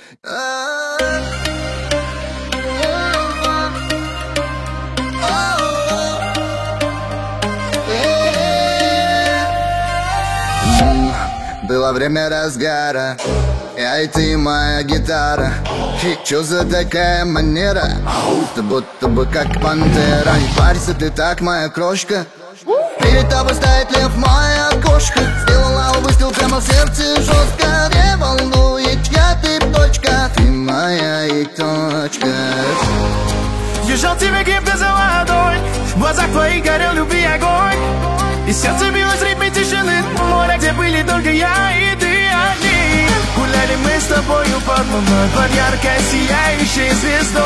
Было время разгара, я и ты, моя гитара. Чё за такая манера? Ты будто бы как пантера. Не парься, ты так, моя крошка. Перед тобой стоит лев, моя кошка. Сделала выстрел прямо в сердце жестко. Не волнует, чья ты точка. Ты моя и точка. Держал тебя крепко за ладонь, в глазах твоих горел любви огонь, и сердце билось в ритме тишины моря, где были только я и ты одни. Гуляли мы с тобою под луной, под яркой сияющей звездой.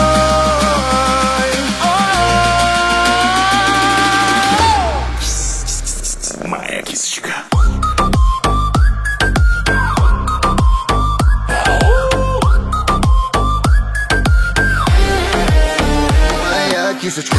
Моя кисочка. Моя кисочка.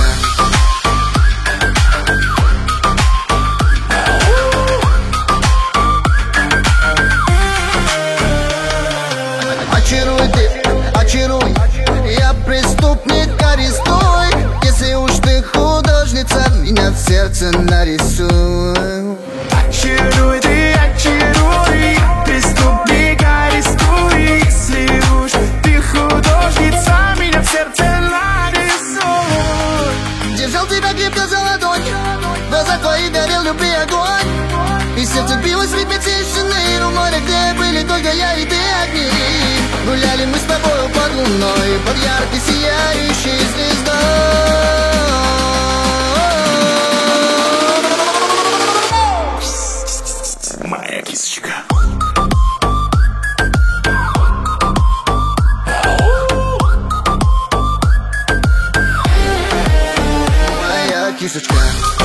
Очаруй ты, очаруй. Я преступник, арестуй. Если уж ты художница, меня в сердце нарисуй. Очаруй ты, очаруй. Преступник, арестуй. Если уж ты художница, меня в сердце нарисуй. Держал тебя крепко за ладонь, в глазах твоих горел любви огонь, и сердце билось в ритме тишины у моря, где были только я и ты одни. Гуляли мы с тобою под луной, под яркой сияющей звездой. Моя кисочка. Моя кисочка.